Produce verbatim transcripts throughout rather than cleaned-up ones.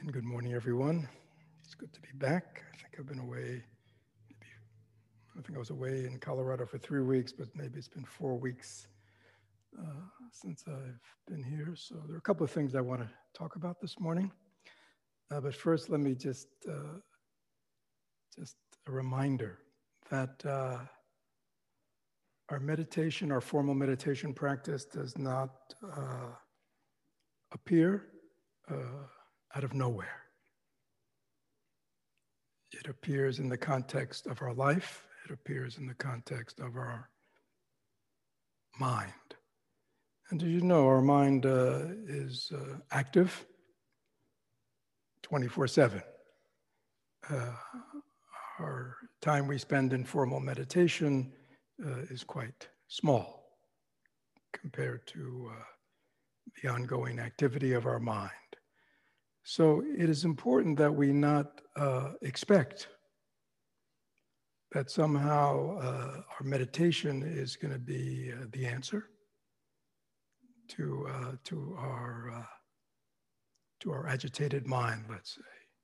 And good morning, everyone. It's good to be back. I think I've been away, maybe, I think I was away in Colorado for three weeks, but maybe it's been four weeks uh, since I've been here. So there are a couple of things I want to talk about this morning. Uh, but first, let me just, uh, just a reminder that uh, our meditation, our formal meditation practice does not uh, appear uh, out of nowhere. It appears in the context of our life. It appears in the context of our mind. And as you know, our mind uh, is uh, active twenty-four seven. Uh, our time we spend in formal meditation uh, is quite small compared to uh, the ongoing activity of our mind. So it is important that we not uh, expect that somehow uh, our meditation is going to be uh, the answer to uh, to our uh, to our agitated mind. Let's say,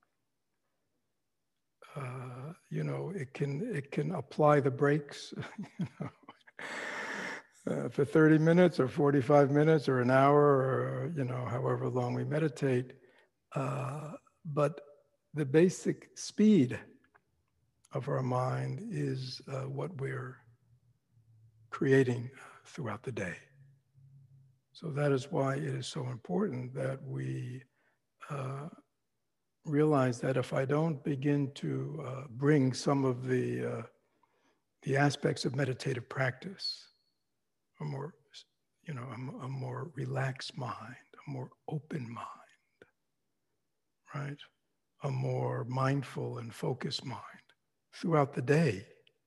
uh, you know, it can it can apply the brakes, you know, uh, for thirty minutes or forty-five minutes or an hour or you know however long we meditate. Uh, but the basic speed of our mind is uh, what we're creating throughout the day. So that is why it is so important that we uh, realize that if I don't begin to uh, bring some of the, uh, the aspects of meditative practice, a more, you know, a, a more relaxed mind, a more open mind, right? A more mindful and focused mind throughout the day,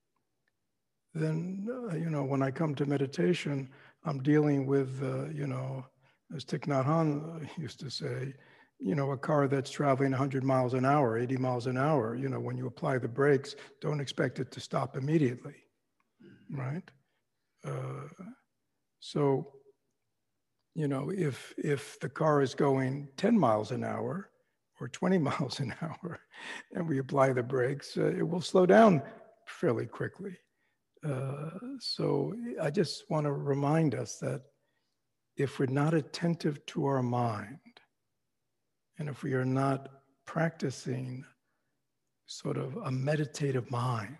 then, uh, you know, when I come to meditation, I'm dealing with, uh, you know, as Thich Nhat Hanh used to say, you know, a car that's traveling one hundred miles an hour, eighty miles an hour, you know, when you apply the brakes, don't expect it to stop immediately, right? Uh, so, you know, if if the car is going ten miles an hour or twenty miles an hour, and we apply the brakes, uh, it will slow down fairly quickly. Uh, so I just want to remind us that if we're not attentive to our mind, and if we are not practicing sort of a meditative mind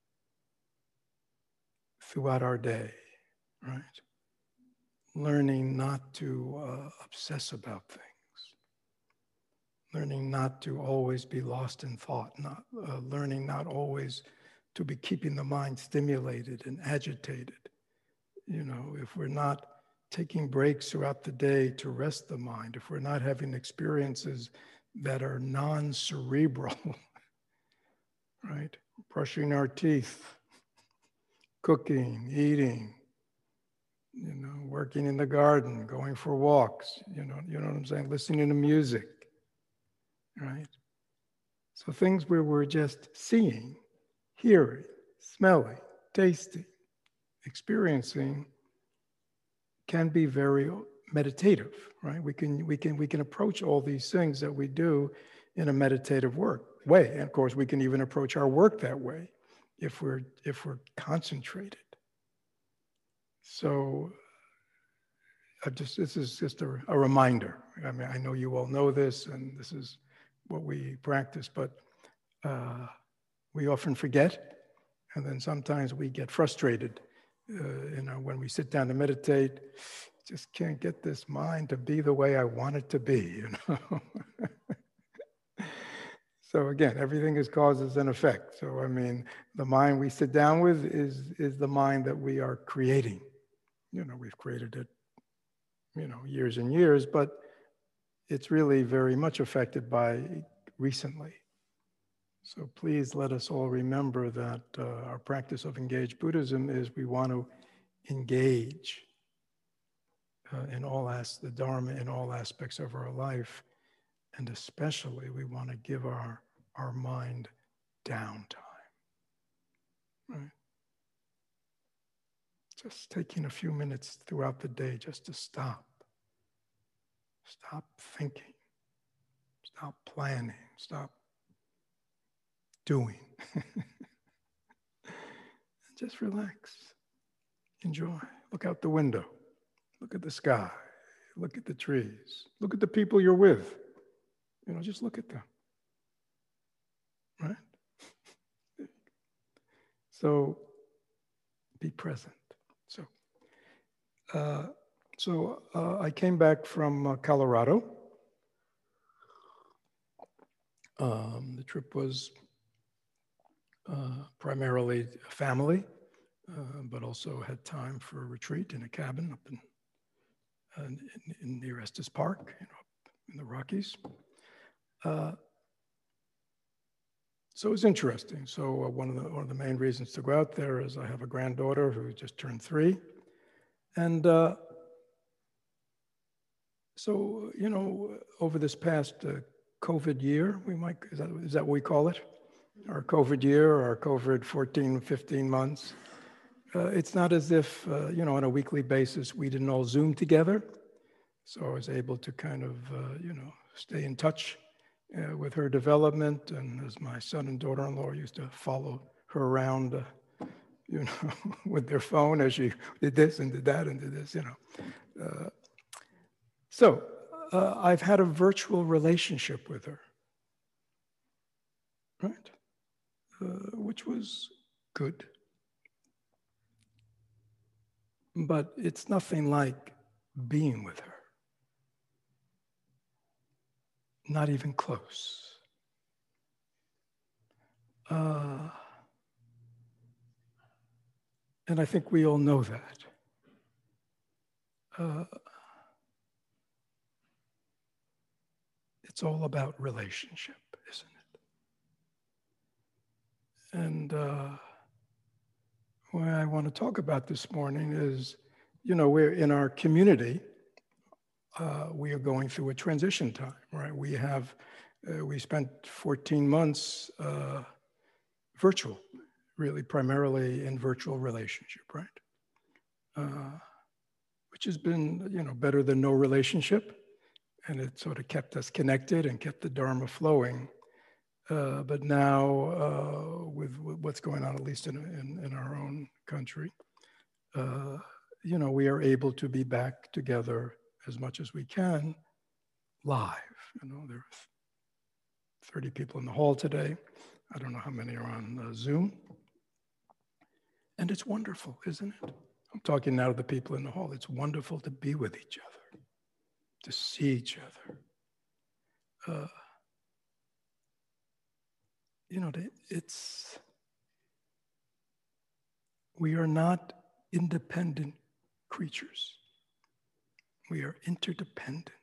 throughout our day, right? Learning not to uh, obsess about things, learning not to always be lost in thought, not uh, learning not always to be keeping the mind stimulated and agitated. You know, if we're not taking breaks throughout the day to rest the mind, if we're not having experiences that are non-cerebral, right? Brushing our teeth, cooking, eating, you know, working in the garden, going for walks, you know, you know what I'm saying? Listening to music, right? So things where we're just seeing, hearing, smelling, tasting, experiencing can be very meditative, right? We can we can we can approach all these things that we do in a meditative work way. And of course, we can even approach our work that way if we're if we're concentrated. So I just this is just a, a reminder. I mean, I know you all know this, and this is what we practice, but uh, we often forget, and then sometimes we get frustrated. Uh, you know, when we sit down to meditate, just can't get this mind to be the way I want it to be, you know. So again, everything is causes and effect. So I mean, the mind we sit down with is is the mind that we are creating. You know, we've created it, you know, years and years, but it's really very much affected by recently. So please let us all remember that uh, our practice of engaged Buddhism is we want to engage uh, in all as the Dharma in all aspects of our life, and especially we want to give our our mind downtime. Right? Just taking a few minutes throughout the day just to stop, stop thinking, Stop planning. Stop doing. Just relax. Enjoy. Look out the window. Look at the sky. Look at the trees. Look at the people you're with. You know, just look at them. Right? So be present. So, uh, so uh, I came back from uh, Colorado. Um, the trip was uh, primarily a family, uh, but also had time for a retreat in a cabin up in, uh, in, in near Estes Park, you know, in the Rockies. Uh, So it was interesting. So uh, one of the one of the main reasons to go out there is I have a granddaughter who just turned three, and uh, so you know over this past uh, COVID year, we might is that is that what we call it, our COVID year, or our COVID fourteen, fifteen months. Uh, it's not as if uh, you know on a weekly basis we didn't all Zoom together. So I was able to kind of uh, you know stay in touch Uh, with her development, and as my son and daughter-in-law used to follow her around, uh, you know, with their phone as she did this and did that and did this, you know. Uh, so uh, I've had a virtual relationship with her, right? Uh, which was good. But it's nothing like being with her. Not even close. Uh, and I think we all know that. Uh, it's all about relationship, isn't it? And uh, what I want to talk about this morning is, you know, we're in our community, uh, we are going through a transition time, right? We have, uh, we spent fourteen months uh, virtual, really primarily in virtual relationship, right? Uh, which has been, you know, better than no relationship. And it sort of kept us connected and kept the Dharma flowing. Uh, but now uh, with, with what's going on, at least in, in, in our own country, uh, you know, we are able to be back together as much as we can live. You know, there are thirty people in the hall today. I don't know how many are on uh, Zoom. And it's wonderful, isn't it? I'm talking now to the people in the hall. It's wonderful to be with each other, to see each other. Uh, you know, it's, we are not independent creatures. We are interdependent.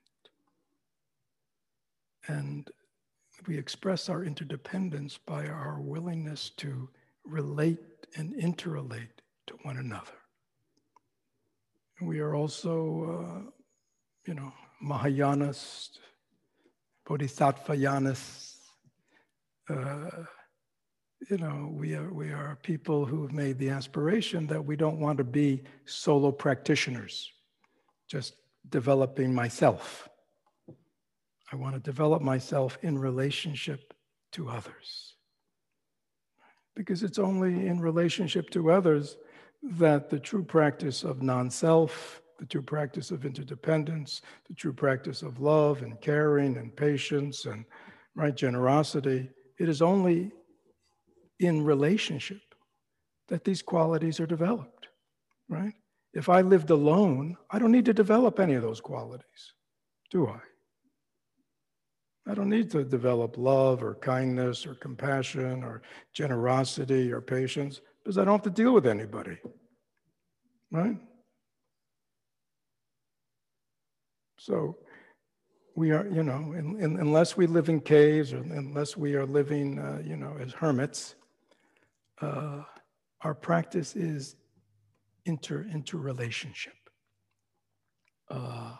And we express our interdependence by our willingness to relate and interrelate to one another. We are also, uh, you know, Mahayanists, Bodhisattvayanists. Uh, you know, we are, we are people who have made the aspiration that we don't want to be solo practitioners, just developing myself. I want to develop myself in relationship to others. Because it's only in relationship to others that the true practice of non-self, the true practice of interdependence, the true practice of love and caring and patience and right generosity, it is only in relationship that these qualities are developed, right? If I lived alone, I don't need to develop any of those qualities, do I? I don't need to develop love or kindness or compassion or generosity or patience because I don't have to deal with anybody, right? So we are, you know, in, in, unless we live in caves or unless we are living, uh, you know, as hermits, uh, our practice is inter interrelationship. Uh,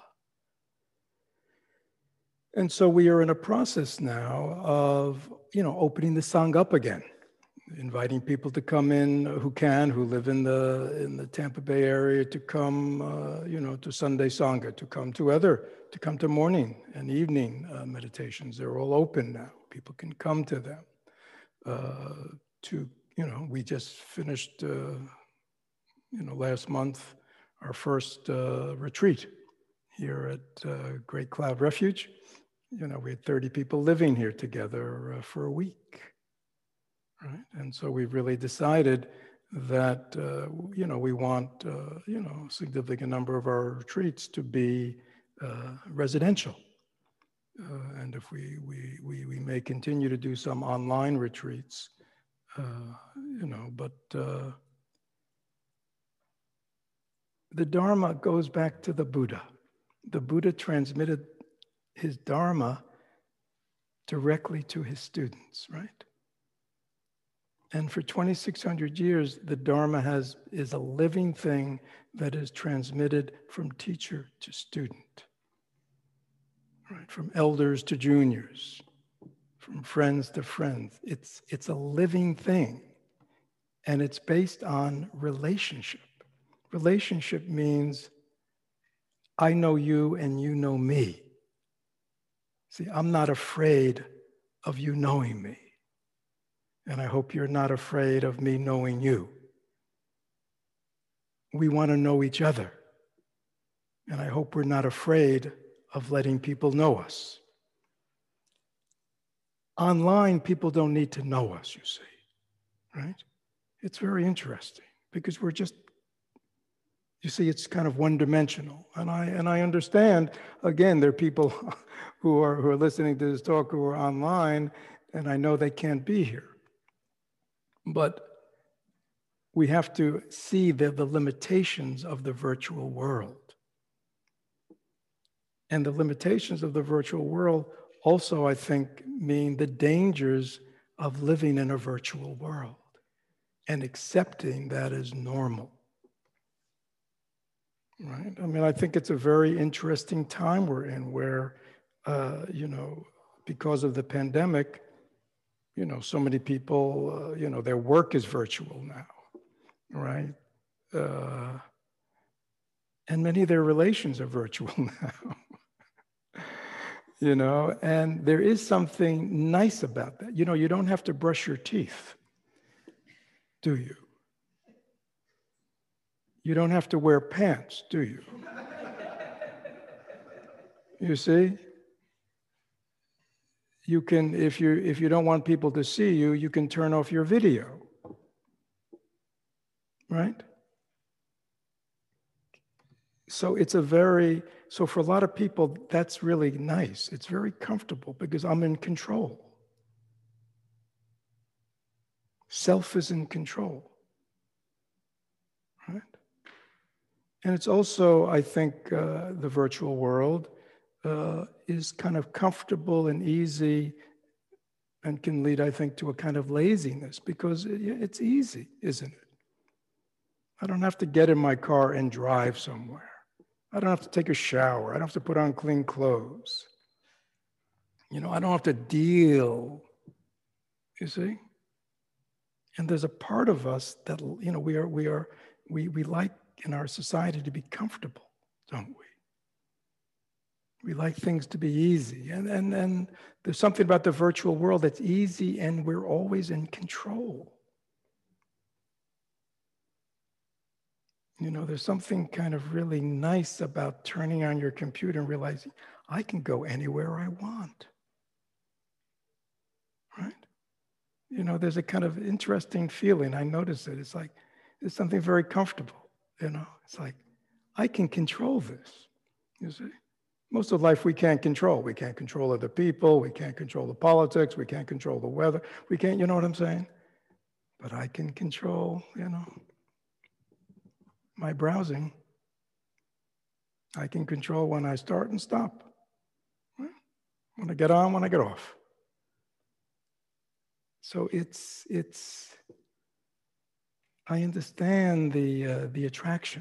and so we are in a process now of, you know, opening the Sangha up again, inviting people to come in who can, who live in the in the Tampa Bay area, to come, uh, you know, to Sunday Sangha, to come to other, to come to morning and evening uh, meditations. They're all open now. People can come to them. Uh, to, you know, we just finished, uh, you know, last month, our first uh, retreat here at uh, Great Cloud Refuge. You know, we had thirty people living here together uh, for a week, right? And so we've really decided that, uh, you know, we want, uh, you know, a significant number of our retreats to be uh, residential. Uh, and if we, we, we, we may continue to do some online retreats, uh, you know, but uh, the Dharma goes back to the Buddha. The Buddha transmitted his Dharma directly to his students, right? And for twenty-six hundred years, the Dharma has, is a living thing that is transmitted from teacher to student, right? From elders to juniors, from friends to friends. It's, it's a living thing, and it's based on relationship. Relationship means I know you and you know me. See, I'm not afraid of you knowing me. And I hope you're not afraid of me knowing you. We want to know each other. And I hope we're not afraid of letting people know us. Online, people don't need to know us, you see, right? It's very interesting because we're just, you see, it's kind of one-dimensional. And I, and I understand, again, there are people who are, who are listening to this talk who are online, and I know they can't be here. But we have to see the, the limitations of the virtual world. And the limitations of the virtual world also, I think, mean the dangers of living in a virtual world and accepting that as normal. Right? I mean, I think it's a very interesting time we're in where, uh, you know, because of the pandemic, you know, so many people, uh, you know, their work is virtual now, right? Uh, and many of their relations are virtual now, you know, and there is something nice about that. You know, you don't have to brush your teeth, do you? You don't have to wear pants, do you? You see? You can, if you if you don't want people to see you, you can turn off your video, right? So it's a very, so for a lot of people, that's really nice. It's very comfortable because I'm in control. Self is in control, right? And it's also, I think, uh, the virtual world uh, is kind of comfortable and easy and can lead, I think, to a kind of laziness because it's easy, isn't it? I don't have to get in my car and drive somewhere. I don't have to take a shower. I don't have to put on clean clothes. You know, I don't have to deal, you see? And there's a part of us that, you know, we are, we are, we, we like in our society to be comfortable, don't we? We like things to be easy. And, and, and there's something about the virtual world that's easy and we're always in control. You know, there's something kind of really nice about turning on your computer and realizing I can go anywhere I want, right? You know, there's a kind of interesting feeling. I notice it. It's like, it's something very comfortable, you know? It's like, I can control this, you see? Most of life we can't control. We can't control other people. We can't control the politics. We can't control the weather. We can't, you know what I'm saying? But I can control, you know, my browsing. I can control when I start and stop. Right? When I get on, when I get off. So it's, it's, I understand the, uh, the attraction.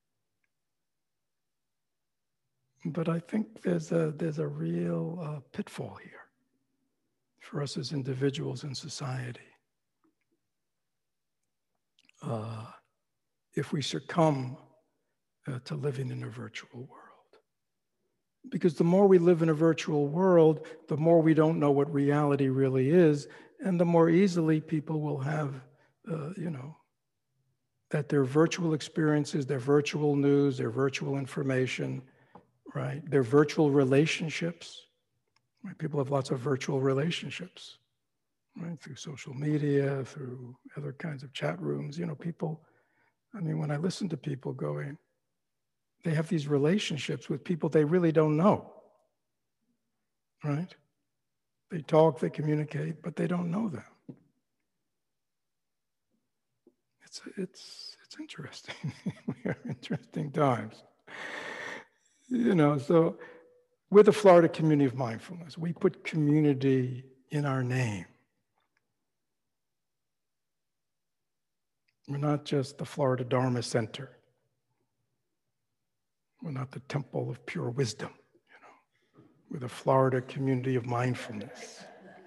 But I think there's a, there's a real uh, pitfall here for us as individuals in society. Uh, if we succumb uh, to living in a virtual world. Because the more we live in a virtual world, the more we don't know what reality really is, and the more easily people will have, uh, you know, that their virtual experiences, their virtual news, their virtual information, right, their virtual relationships, right? People have lots of virtual relationships, right, through social media, through other kinds of chat rooms. You know, people, I mean, when I listen to people going, they have these relationships with people they really don't know, right? They talk, they communicate, but they don't know them. It's, it's, it's interesting. We are interesting times. You know, so we're the Florida Community of Mindfulness. We put community in our name. We're not just the Florida Dharma Center. We're not the Temple of Pure Wisdom. You know, we're the Florida Community of Mindfulness.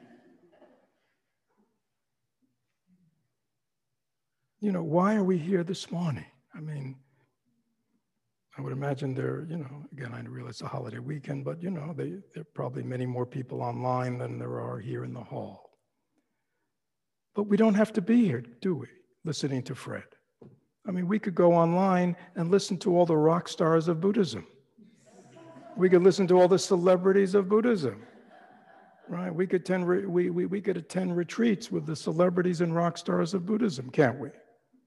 You know, why are we here this morning? I mean, I would imagine there, you know, again, I realize it's a holiday weekend, but, you know, they, there are probably many more people online than there are here in the hall. But we don't have to be here, do we, listening to Fred? I mean, we could go online and listen to all the rock stars of Buddhism. We could listen to all the celebrities of Buddhism, right? We could attend, we, we, we could attend retreats with the celebrities and rock stars of Buddhism, can't we?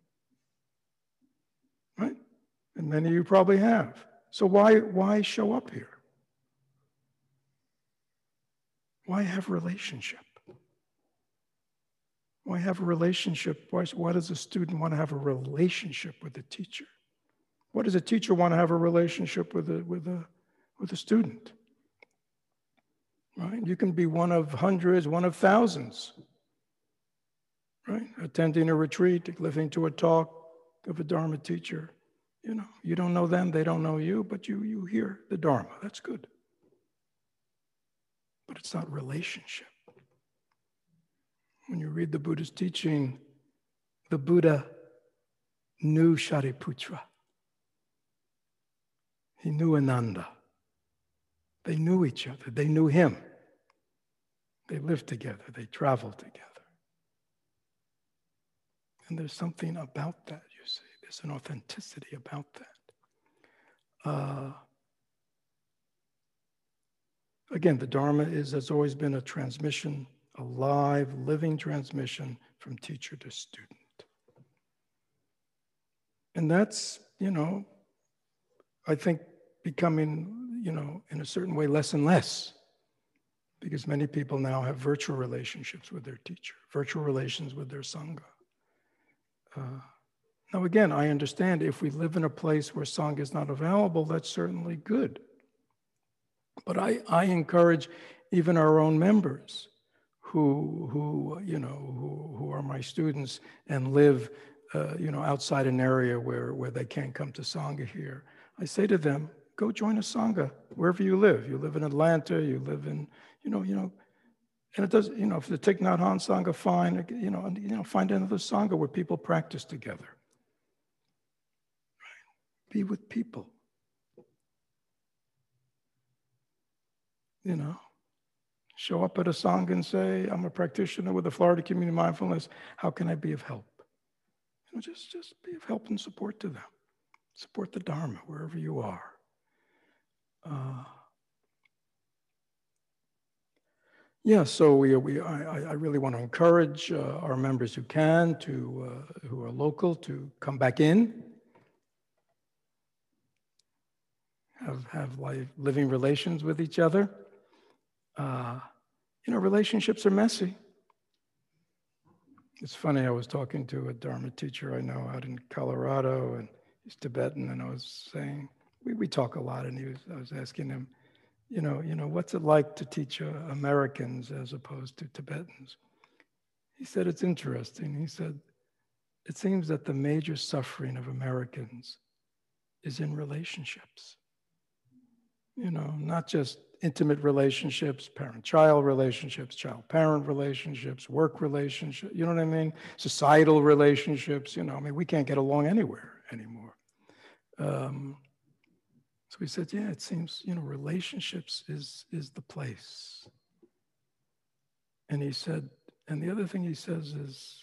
Right? And many of you probably have. So why, why show up here? Why have a relationship? Why have a relationship? Why, why does a student want to have a relationship with a teacher? Why does a teacher want to have a relationship with a, with a, with a student? Right? You can be one of hundreds, one of thousands, right? Attending a retreat, listening to a talk of a Dharma teacher. You know, you don't know them, they don't know you, but you, you hear the Dharma. That's good. But it's not relationship. When you read the Buddha's teaching, the Buddha knew Shariputra. He knew Ananda. They knew each other. They knew him. They lived together. They traveled together. And there's something about that, you see. There's an authenticity about that. Uh, again, the Dharma is, has always been a transmission, a live, living transmission from teacher to student. And that's, you know, I think becoming, you know, in a certain way, less and less. Because many people now have virtual relationships with their teacher, virtual relations with their Sangha. Uh, now, again, I understand if we live in a place where Sangha is not available, that's certainly good. But I, I encourage even our own members who, who you know, who, who are my students and live, uh, you know, outside an area where, where they can't come to Sangha here. I say to them, go join a Sangha wherever you live. You live in Atlanta, you live in, you know, you know, and it does, you know, if the Thich Nhat Hanh Sangha, fine, you know, you know, find another Sangha where people practice together. Right? Be with people. You know, show up at a Sangha and say, I'm a practitioner with the Florida Community Mindfulness. How can I be of help? You know, just, just be of help and support to them. Support the Dharma wherever you are. Uh, yeah, so we, we I, I really want to encourage uh, our members who can, to uh, who are local, to come back in, have have life, living relations with each other. Uh, you know, relationships are messy. It's funny. I was talking to a Dharma teacher I know out in Colorado, and he's Tibetan, and I was saying we we talk a lot, and he was I was asking him, you know, you know, what's it like to teach uh, Americans as opposed to Tibetans? He said, it's interesting. He said, it seems that the major suffering of Americans is in relationships. You know, not just intimate relationships, parent-child relationships, child-parent relationships, work relationships, you know what I mean? Societal relationships, you know, I mean, we can't get along anywhere anymore. Um, So he said, yeah, it seems, you know, relationships is, is the place. And he said, and the other thing he says is,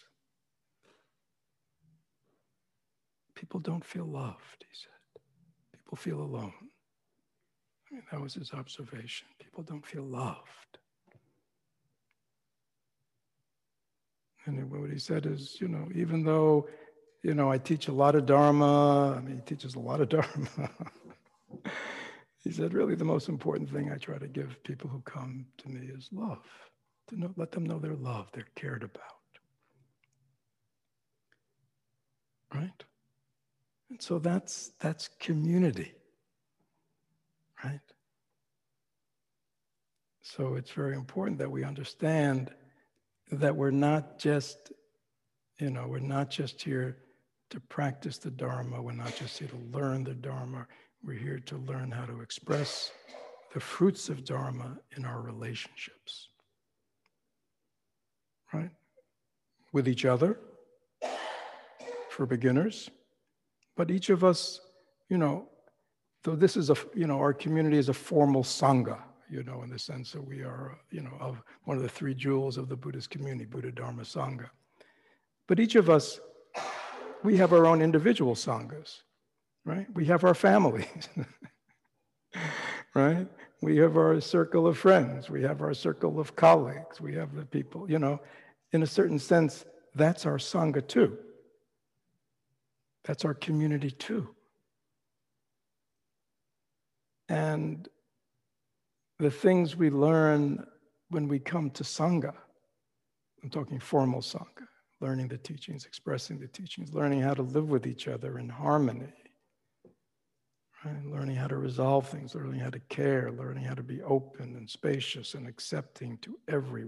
people don't feel loved, he said. People feel alone. I mean, that was his observation. People don't feel loved. And what he said is, you know, even though, you know, I teach a lot of Dharma, I mean, he teaches a lot of Dharma. He said, really, the most important thing I try to give people who come to me is love. To know, let them know they're loved, they're cared about. Right? And so that's that's community. Right? So it's very important that we understand that we're not just, you know, we're not just here to practice the Dharma, we're not just here to learn the Dharma, we're here to learn how to express the fruits of Dharma in our relationships. Right? With each other, for beginners, but each of us, you know, though this is a, you know, our community is a formal Sangha, you know, in the sense that we are, you know, of one of the three jewels of the Buddhist community, Buddha, Dharma, Sangha. But each of us, we have our own individual Sanghas, right? We have our families, right? We have our circle of friends. We have our circle of colleagues. We have the people, you know, in a certain sense, that's our Sangha too. That's our community too. And the things we learn when we come to Sangha, I'm talking formal Sangha, learning the teachings, expressing the teachings, learning how to live with each other in harmony, right? Learning how to resolve things, learning how to care, learning how to be open and spacious and accepting to everyone.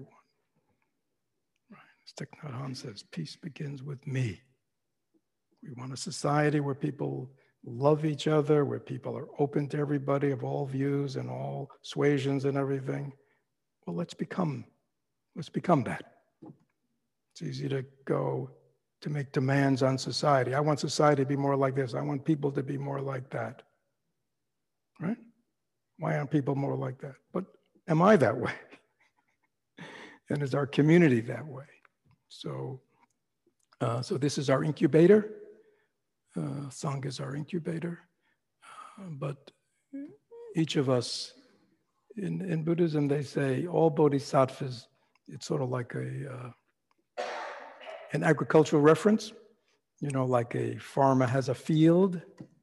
Right? As Thich Nhat Hanh says, peace begins with me. We want a society where people love each other, where people are open to everybody of all views and all suasions and everything. Well, let's become, let's become that. It's easy to go to make demands on society. I want society to be more like this. I want people to be more like that. Right? Why aren't people more like that? But am I that way? And is our community that way? So, uh, so this is our incubator. Uh, Sangha is our incubator. Uh, but each of us, in, in Buddhism, they say all bodhisattvas, it's sort of like a uh, an agricultural reference, you know, like a farmer has a field,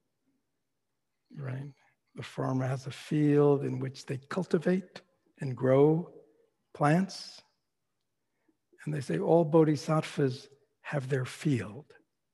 right? The farmer has a field in which they cultivate and grow plants. And they say all bodhisattvas have their field.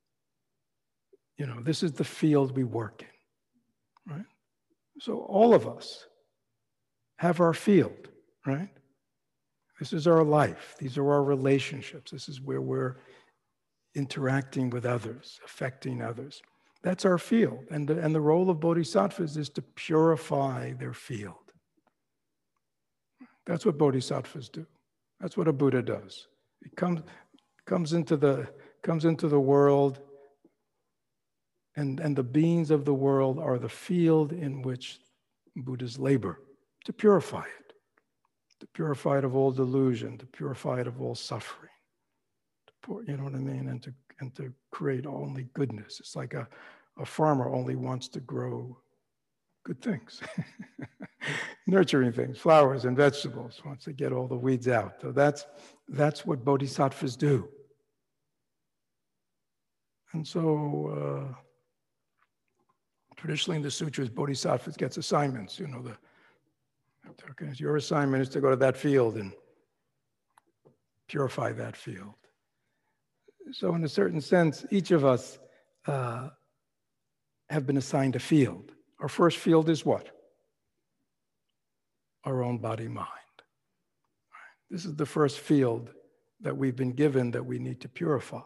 You know, this is the field we work in, right? So all of us have our field, right? This is our life. These are our relationships. This is where we're interacting with others, affecting others. That's our field. And the, and the role of bodhisattvas is to purify their field. That's what bodhisattvas do. That's what a Buddha does. He comes, comes, into, the, comes into the world, and, and the beings of the world are the field in which Buddhas labor to purify it, to purify it of all delusion, to purify it of all suffering. To pour, you know what I mean? And to, and to create only goodness. It's like a, a farmer only wants to grow good things, nurturing things, flowers and vegetables, wants to get all the weeds out. So that's, that's what bodhisattvas do. And so uh, traditionally in the sutras, bodhisattvas gets assignments. You know, the okay, your assignment is to go to that field and purify that field. So in a certain sense, each of us uh, have been assigned a field. Our first field is what? Our own body, mind. This is the first field that we've been given that we need to purify.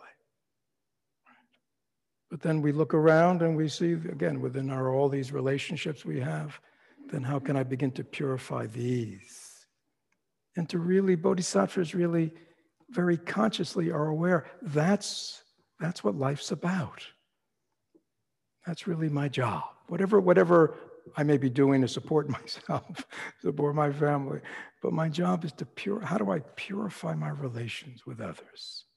But then we look around and we see, again, within our all these relationships we have, then how can I begin to purify these? And to really, bodhisattvas really very consciously are aware, that's, that's what life's about. That's really my job. Whatever, whatever I may be doing to support myself, support my family, but my job is to pure, how do I purify my relations with others?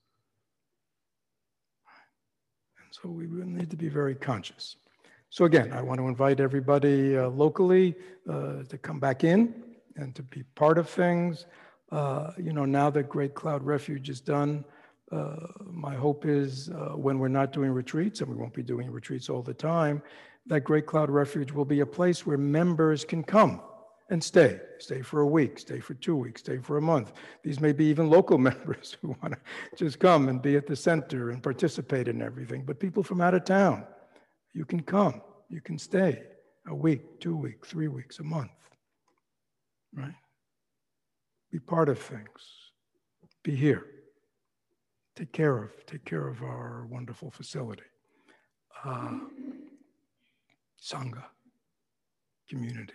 And so we will need to be very conscious. So again, I want to invite everybody uh, locally uh, to come back in and to be part of things. Uh, you know, now that Great Cloud Refuge is done, uh, my hope is uh, when we're not doing retreats, and we won't be doing retreats all the time, that Great Cloud Refuge will be a place where members can come and stay. Stay for a week, stay for two weeks, stay for a month. These may be even local members who want to just come and be at the center and participate in everything. But people from out of town, you can come, you can stay a week, two weeks, three weeks, a month, right? Be part of things, be here. Take care of, take care of our wonderful facility. Uh, Sangha, community.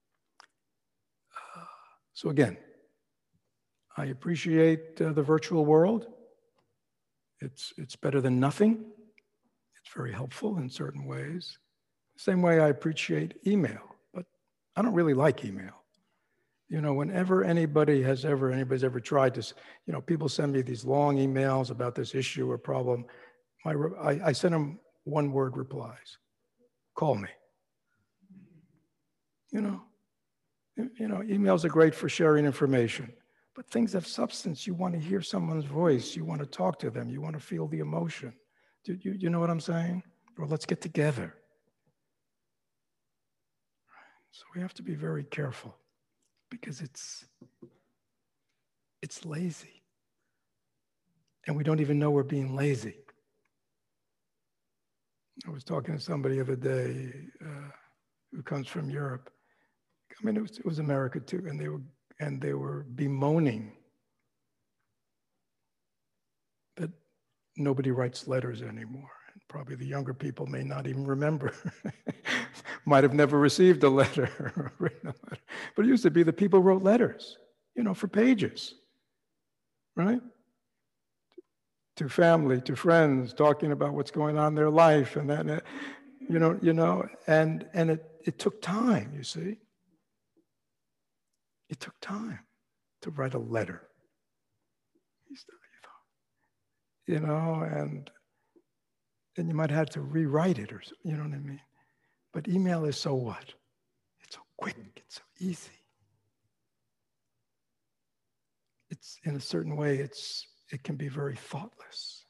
Uh, so again, I appreciate uh, the virtual world. It's, it's better than nothing. It's very helpful in certain ways. Same way I appreciate email, but I don't really like email. You know, whenever anybody has ever, anybody's ever tried to, you know, people send me these long emails about this issue or problem. My, I, I send them one word replies. Call me. You know, you know, emails are great for sharing information, but things of substance, you want to hear someone's voice, you want to talk to them, you want to feel the emotion. Do you, you know what I'm saying? Or let's get together. So we have to be very careful because it's, it's lazy. And we don't even know we're being lazy. I was talking to somebody the other day uh, who comes from Europe. I mean, it was, it was America too, and they were and they were bemoaning that nobody writes letters anymore. And probably the younger people may not even remember, might have never received a letter or written a letter. But it used to be that people wrote letters, you know, for pages, right? To family, to friends, talking about what's going on in their life, and then, you know, you know, and and it it took time, you see. It took time to write a letter. You know, and and you might have to rewrite it, or you know what I mean. But email is so what? It's so quick. It's so easy. It's in a certain way. It's it can be very thoughtless.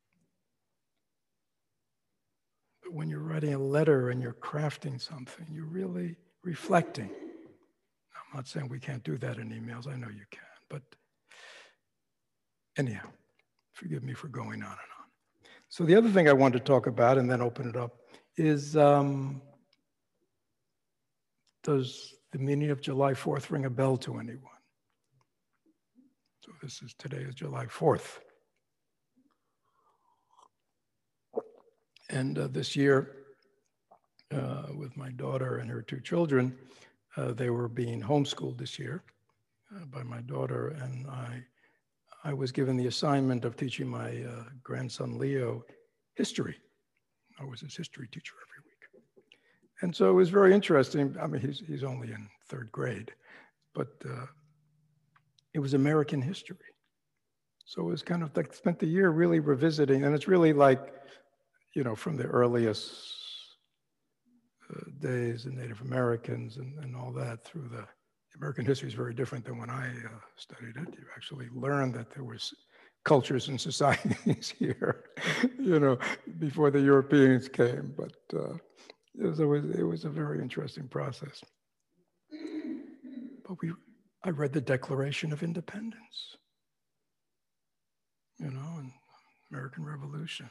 But when you're writing a letter and you're crafting something, you're really reflecting. I'm not saying we can't do that in emails. I know you can, but anyhow, forgive me for going on and on. So the other thing I want to talk about and then open it up is, um, does the meaning of July fourth ring a bell to anyone? So this is, today is July fourth. And uh, this year, uh, with my daughter and her two children, uh, they were being homeschooled this year uh, by my daughter, and I, I was given the assignment of teaching my uh, grandson Leo history. I was his history teacher every week. And so it was very interesting. I mean, he's, he's only in third grade, but uh, it was American history. So it was kind of like, spent the year really revisiting, and it's really like, you know, from the earliest uh, days of Native Americans and, and all that through the, American history is very different than when I uh, studied it. You actually learn that there was cultures and societies here, you know, before the Europeans came. But uh, it was always, it was a very interesting process. But we, I read the Declaration of Independence, you know, and American Revolution.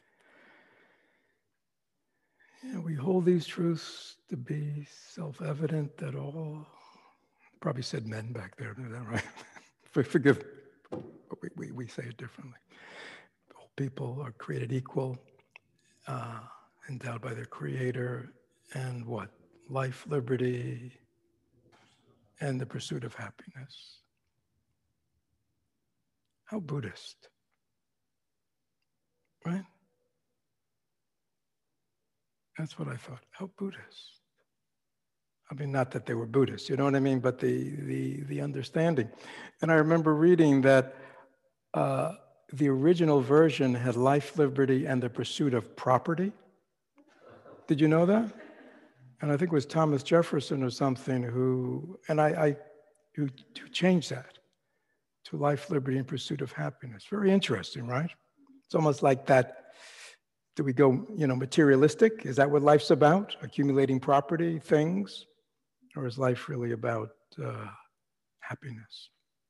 Yeah, we hold these truths to be self-evident that all, probably said men back there, is that right? Forgive, but we, we, we say it differently. All people are created equal, uh, endowed by their creator, and what? Life, liberty, and the pursuit of happiness. How Buddhist, right? That's what I thought, how Buddhist. I mean, not that they were Buddhists, you know what I mean, but the the the understanding. And I remember reading that uh, the original version had life, liberty, and the pursuit of property. Did you know that? And I think it was Thomas Jefferson or something who, and I, I who, who changed that to life, liberty, and pursuit of happiness. Very interesting, right? It's almost like that. Do we go, you know, materialistic? Is that what life's about? Accumulating property, things? Or is life really about uh, happiness?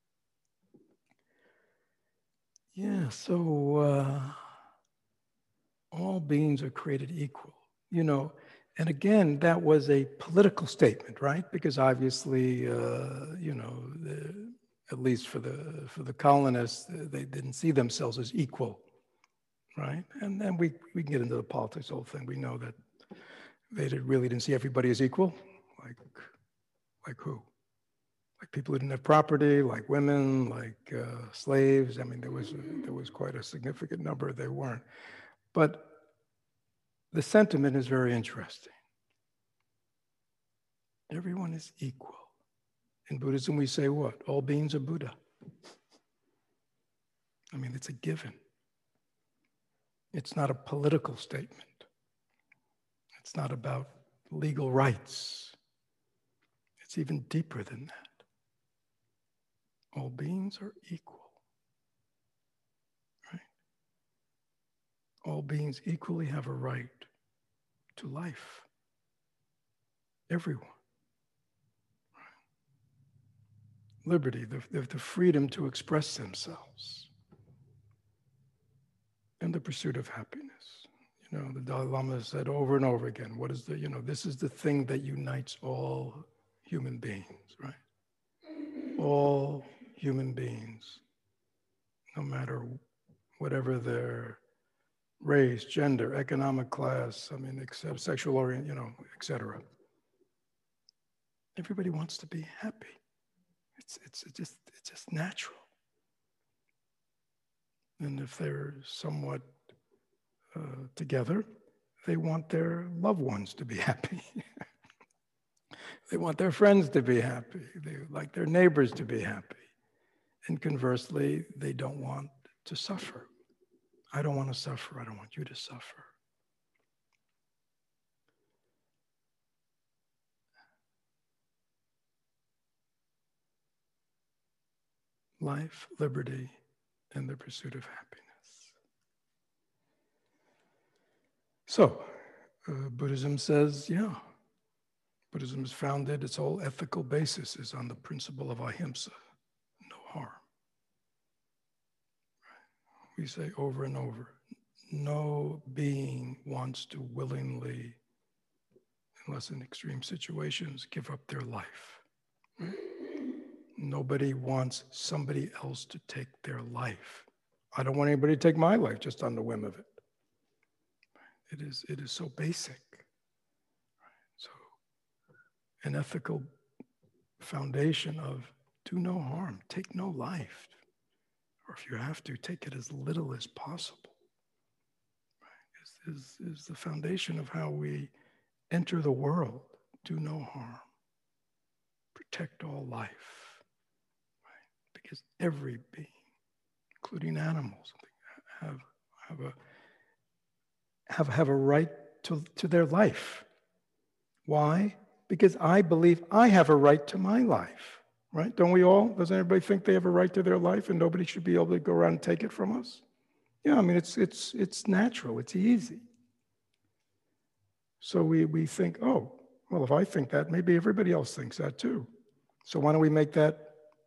Yeah, so uh, all beings are created equal, you know. And again, that was a political statement, right? Because obviously, uh, you know, the, at least for the for the colonists, they didn't see themselves as equal, right? And then we we can get into the politics whole thing. We know that they did, really didn't see everybody as equal, like like who? Like people who didn't have property, like women, like uh, slaves. I mean, there was a, there was quite a significant number they weren't. But the sentiment is very interesting. Everyone is equal. In Buddhism, we say what? All beings are Buddha. I mean, it's a given. It's not a political statement. It's not about legal rights. It's even deeper than that. All beings are equal. Right? All beings equally have a right to life. Everyone. Liberty, the, the, the freedom to express themselves, and the pursuit of happiness. You know, the Dalai Lama said over and over again, what is the, you know, this is the thing that unites all human beings, right? All human beings, no matter whatever their race, gender, economic class, I mean, except sexual orient, you know, et cetera. Everybody wants to be happy. It's, it's, it's just, it's just natural. And if they're somewhat uh, together, they want their loved ones to be happy. They want their friends to be happy. They like their neighbors to be happy. And conversely, they don't want to suffer. I don't want to suffer. I don't want you to suffer. Life, liberty, and the pursuit of happiness. So, uh, Buddhism says, yeah, Buddhism is founded, its whole ethical basis is on the principle of ahimsa, no harm. We say over and over, no being wants to willingly, unless in extreme situations, give up their life. Right? Nobody wants somebody else to take their life. I don't want anybody to take my life just on the whim of it. It is, it is so basic. So, an ethical foundation of do no harm, take no life. Or if you have to, take it as little as possible. Right? Is, is, is the foundation of how we enter the world. Do no harm. Protect all life. Because every being, including animals, have, have, a, have, have a right to, to their life. Why? Because I believe I have a right to my life, right? Don't we all? Doesn't everybody think they have a right to their life and nobody should be able to go around and take it from us? Yeah, I mean, it's, it's, it's natural, it's easy. So we, we think, oh, well, if I think that, maybe everybody else thinks that too. So why don't we make that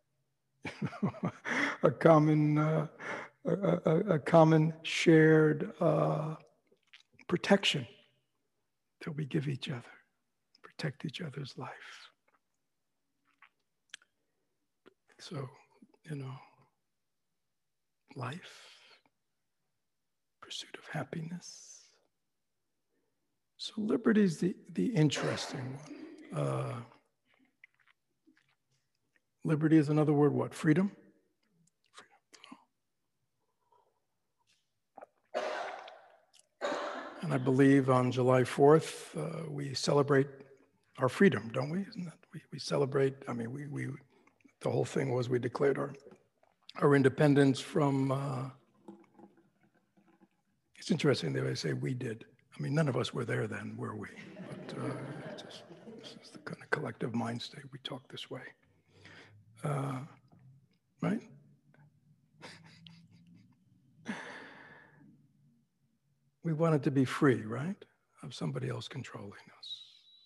a common, uh, a, a, a common shared uh, protection that we give each other, protect each other's life. So, you know, life, pursuit of happiness. So liberty is the, the interesting one. Uh, liberty is another word, what? Freedom? And I believe on July fourth, uh, we celebrate our freedom, don't we? Isn't that, we, we celebrate, I mean, we, we, the whole thing was we declared our, our independence from, uh, it's interesting that I say we did. I mean, none of us were there then, were we? But uh, it's just, this is the kind of collective mind state. We talk this way. Uh, right? We wanted to be free, right? Of somebody else controlling us.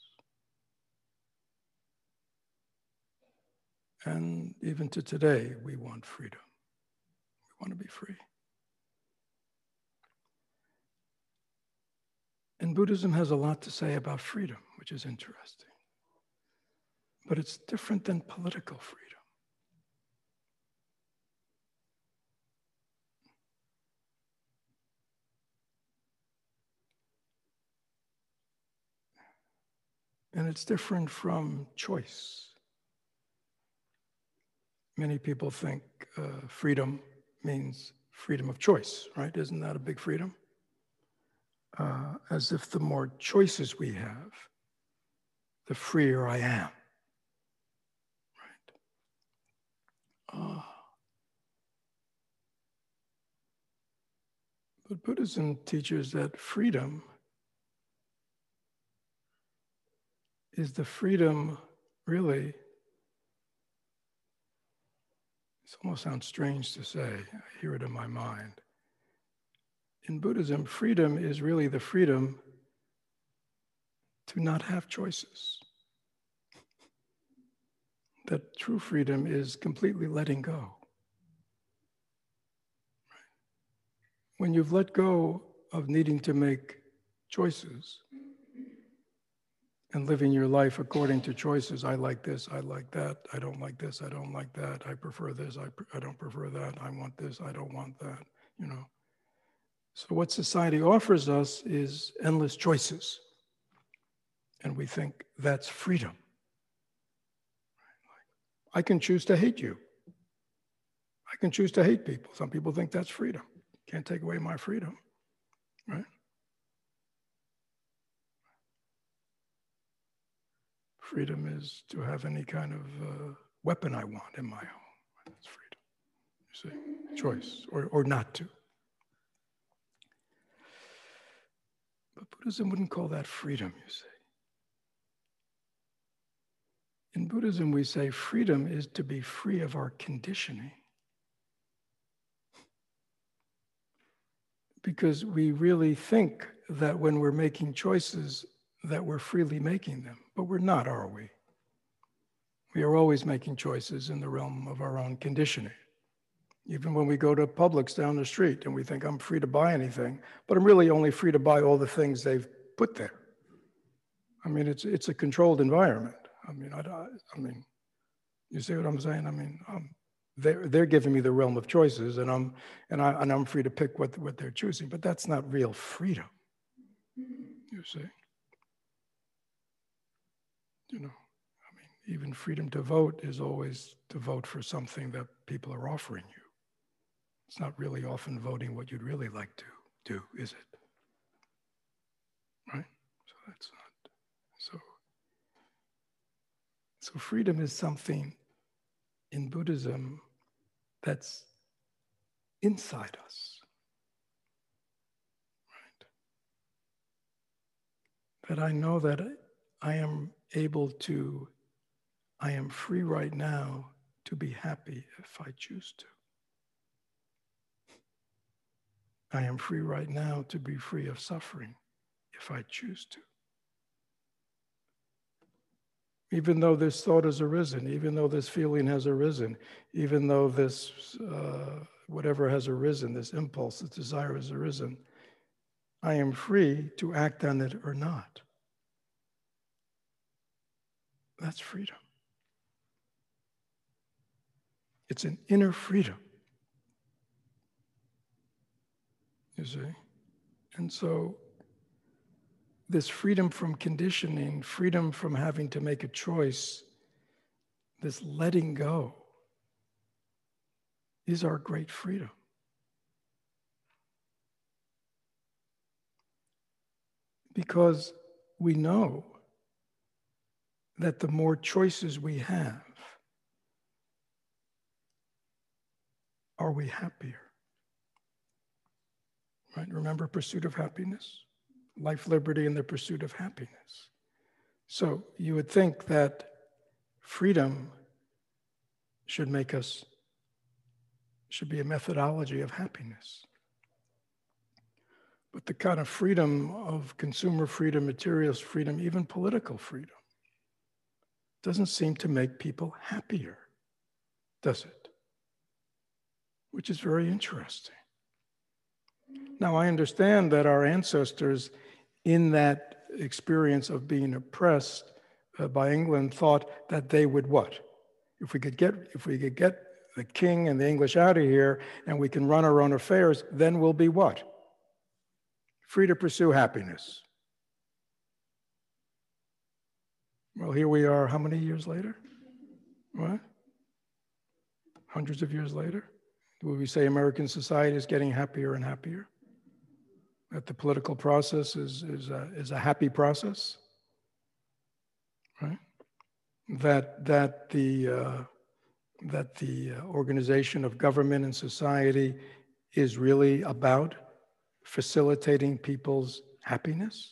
And even to today, we want freedom. We want to be free. And Buddhism has a lot to say about freedom, which is interesting. But it's different than political freedom. And it's different from choice. Many people think uh, freedom means freedom of choice, right? Isn't that a big freedom? Uh, as if the more choices we have, the freer I am, right? Uh, but Buddhism teaches that freedom is the freedom, really, it almost sounds strange to say, I hear it in my mind. In Buddhism, freedom is really the freedom to not have choices. That true freedom is completely letting go. When you've let go of needing to make choices and living your life according to choices, I like this, I like that, I don't like this, I don't like that, I prefer this, I, pre- I don't prefer that, I want this, I don't want that, you know. So what society offers us is endless choices. And we think that's freedom. I can choose to hate you. I can choose to hate people. Some people think that's freedom. Can't take away my freedom, right? Freedom is to have any kind of uh, weapon I want in my home. That's freedom, you see, choice, or, or not to. But Buddhism wouldn't call that freedom, you see. In Buddhism, we say freedom is to be free of our conditioning. Because we really think that when we're making choices, that we're freely making them, but we're not, are we? We are always making choices in the realm of our own conditioning. Even when we go to Publix down the street and we think I'm free to buy anything, but I'm really only free to buy all the things they've put there. I mean, it's it's a controlled environment. I mean, I, I mean, you see what I'm saying? I mean, um, they're they're giving me the realm of choices, and I'm and I and I'm free to pick what what they're choosing. But that's not real freedom. You see? You know, I mean, even freedom to vote is always to vote for something that people are offering you. It's not really often voting what you'd really like to do, is it? Right? So that's not, so, so freedom is something in Buddhism that's inside us, right? That I know that I am able to, I am free right now to be happy if I choose to. I am free right now to be free of suffering if I choose to. Even though this thought has arisen, even though this feeling has arisen, even though this, uh, whatever has arisen, this impulse, this desire has arisen, I am free to act on it or not. That's freedom. It's an inner freedom, you see? And so this freedom from conditioning, freedom from having to make a choice, this letting go is our great freedom. Because we know that the more choices we have, are we happier? Right? Remember pursuit of happiness? Life, liberty, and the pursuit of happiness. So you would think that freedom should make us, should be a methodology of happiness. But the kind of freedom of consumer freedom, materialist freedom, even political freedom, doesn't seem to make people happier, does it? Which is very interesting. Now, I understand that our ancestors, in that experience of being oppressed uh, by England, thought that they would what? If we could get, if we could get the king and the English out of here, and we can run our own affairs, then we'll be what? Free to pursue happiness. Well, here we are. How many years later? What? Hundreds of years later? Would we say American society is getting happier and happier? That the political process is, is, a, is a happy process? Right? That, that the, uh, that the organization of government and society is really about facilitating people's happiness?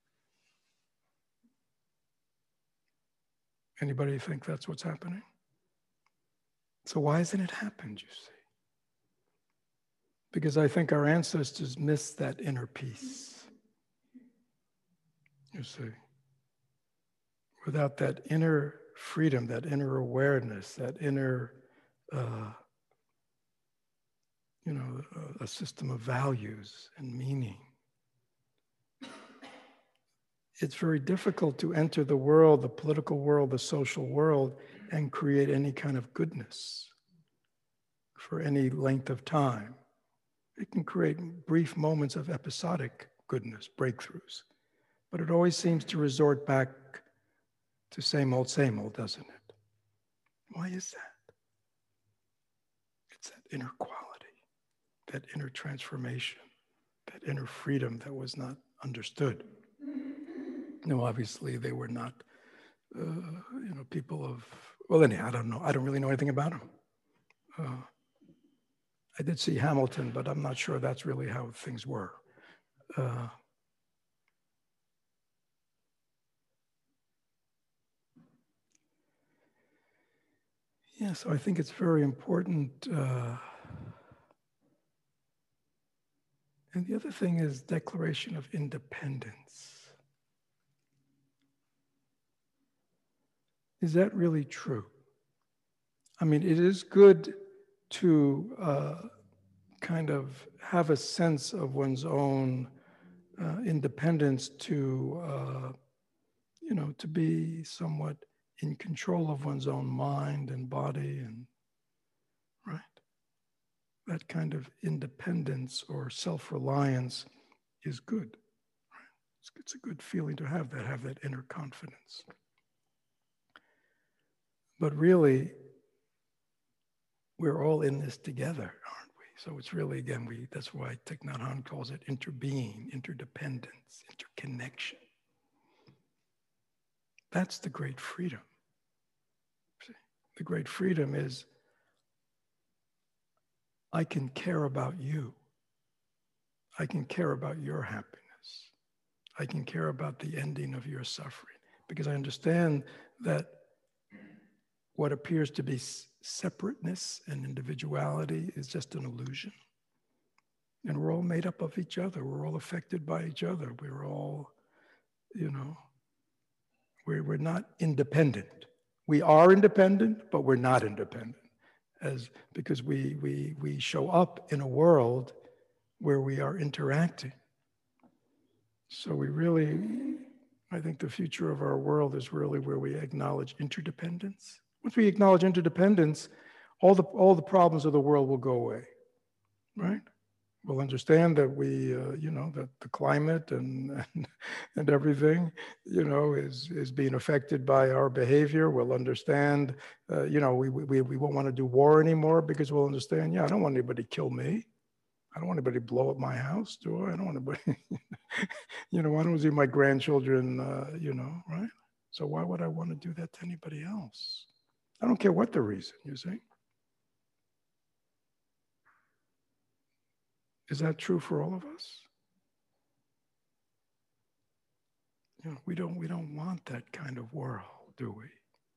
Anybody think that's what's happening? So why hasn't it happened, you see? Because I think our ancestors missed that inner peace. You see, without that inner freedom, that inner awareness, that inner, uh, you know, a, a system of values and meaning, it's very difficult to enter the world, the political world, the social world, and create any kind of goodness for any length of time. It can create brief moments of episodic goodness, breakthroughs, but it always seems to resort back to same old, same old, doesn't it? Why is that? It's that inner quality, that inner transformation, that inner freedom that was not understood. No, obviously they were not, uh, you know, people of, well, anyhow, I don't know. I don't really know anything about them. Uh, I did see Hamilton, but I'm not sure that's really how things were. Uh, yeah, so I think it's very important. Uh, and the other thing is Declaration of Independence. Is that really true? I mean, it is good to uh, kind of have a sense of one's own uh, independence, to, uh, you know, to be somewhat in control of one's own mind and body, and right? That kind of independence or self-reliance is good. Right? It's, it's a good feeling to have that, have that inner confidence. But really, we're all in this together, aren't we? So it's really, again, we that's why Thich Nhat Hanh calls it interbeing, interdependence, interconnection. That's the great freedom. See? The great freedom is I can care about you. I can care about your happiness. I can care about the ending of your suffering, because I understand that what appears to be separateness and individuality is just an illusion. And we're all made up of each other. We're all affected by each other. We're all, you know, we're, we're not independent. We are independent, but we're not independent, as because we, we, we show up in a world where we are interacting. So we really, I think the future of our world is really where we acknowledge interdependence. Once we acknowledge interdependence, all the, all the problems of the world will go away, right? We'll understand that we, uh, you know, that the climate and, and and everything, you know, is is being affected by our behavior. We'll understand, uh, you know, we, we, we won't want to do war anymore, because we'll understand, yeah, I don't want anybody to kill me. I don't want anybody to blow up my house, do I? I don't want anybody, you know, I don't see my grandchildren, uh, you know, right? So why would I want to do that to anybody else? I don't care what the reason, you see. Is that true for all of us? You know, we don't, we don't want that kind of world, do we?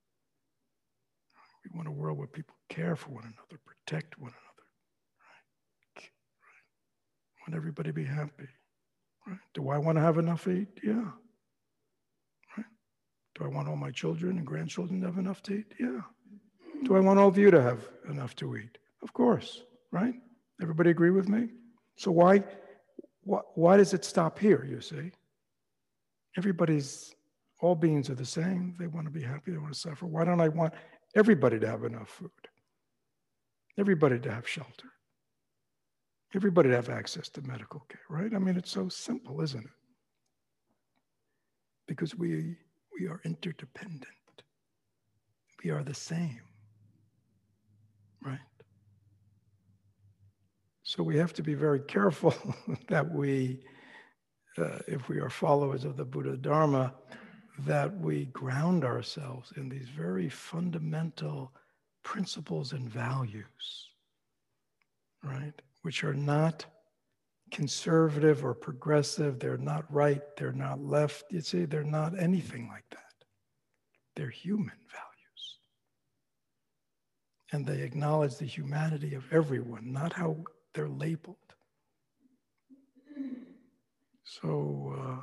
We want a world where people care for one another, protect one another, right? Right. Want everybody to be happy, right? Do I want to have enough to eat? Yeah. Right. Do I want all my children and grandchildren to have enough to eat? Yeah. Do I want all of you to have enough to eat? Of course, right? Everybody agree with me? So why, why, why does it stop here, you see? Everybody's, all beings are the same. They want to be happy, they want to suffer. Why don't I want everybody to have enough food? Everybody to have shelter. Everybody to have access to medical care, right? I mean, it's so simple, isn't it? Because we, we are interdependent. We are the same, right? So we have to be very careful that we, uh, if we are followers of the Buddha Dharma, that we ground ourselves in these very fundamental principles and values, right? Which are not conservative or progressive. They're not right. They're not left. You see, they're not anything like that. They're human values. And they acknowledge the humanity of everyone, not how they're labeled. So, uh,